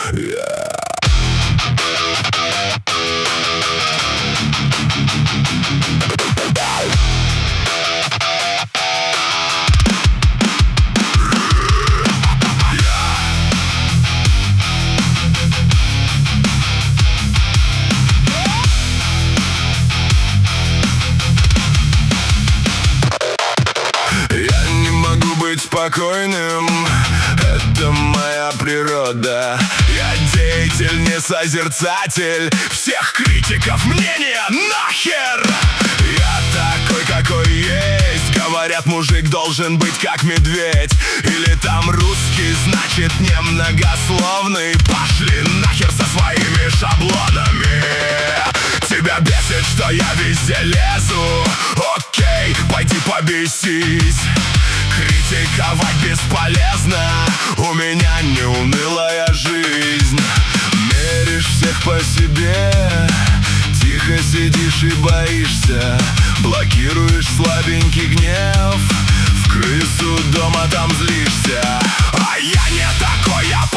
Спокойным, это моя природа. Я деятель, не созерцатель всех критиков мнения нахер. Я такой, какой есть. Говорят, мужик должен быть как медведь. Или там русский, значит немногословный. Пошли нахер со своими шаблонами. Тебя бесит, что я везде лезу? Окей, пойди побесись. Критиковать бесполезно, у меня не унылая жизнь. Меришь всех по себе, тихо сидишь и боишься. Блокируешь слабенький гнев, в крысу дома там злишься. А я не такой, я